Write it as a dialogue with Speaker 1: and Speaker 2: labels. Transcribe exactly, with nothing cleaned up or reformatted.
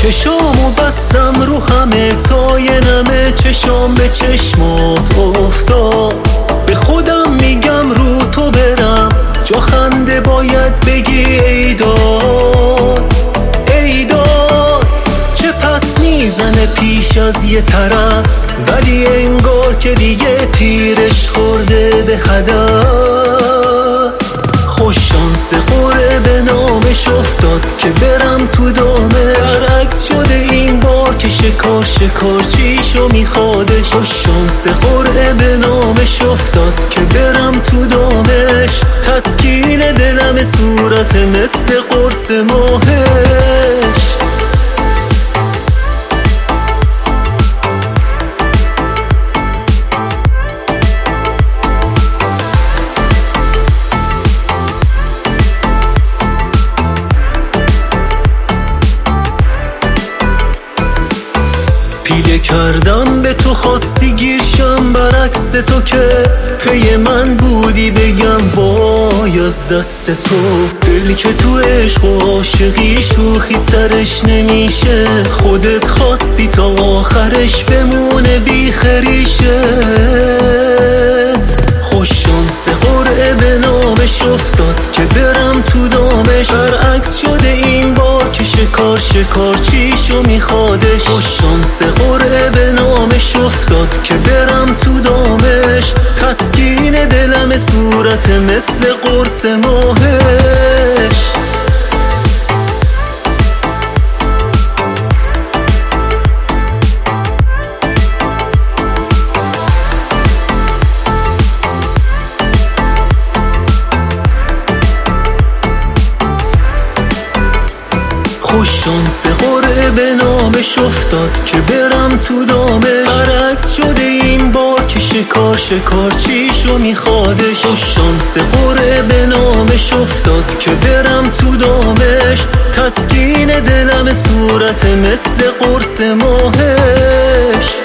Speaker 1: چشامو بستم رو همه تا یه نمه چشام به چشمات افتاد. به خودم میگم رو تو برم جا خنده باید بگی ای داد ای داد. چه پس میزنه پیش از یه طرف ولی انگار که دیگه تیرش خورده به هدف. خوش شانس قره به نامش افتاد که برم تو دامش. برعکس شده این بار که شکار شکار چیشو میخوادش. خوش شانس قره به نامش افتاد که برم تو دامش. تسکین دلم صورت مثل قرص ماهش. پیله کردم به تو خواستی گیرشم برعکس تو که پی من بودی بگم وای از دست تو. دلی که تو عشق و عاشقی شوخی سرش نمیشه. خودت خواستی تا آخرش بمونه بی خریشت. خوش شانس قرعه به نامش افتاد که برم تو دامش. برعکس شده این بار که شکار شکار چیشو میخوادش. خوش شانس قرعه به نامش افتاد که برم تو دامش. تسکین دلم صورت مثل قرص ماهش. خوش شانس قرعه به نامش افتاد که برم تو دامش. برعکس شده این بار که شکار شکار چیشو میخوادش. خوش شانس قرعه به نامش افتاد که برم تو دامش. تسکین دلم صورت مثل قرص ماهش.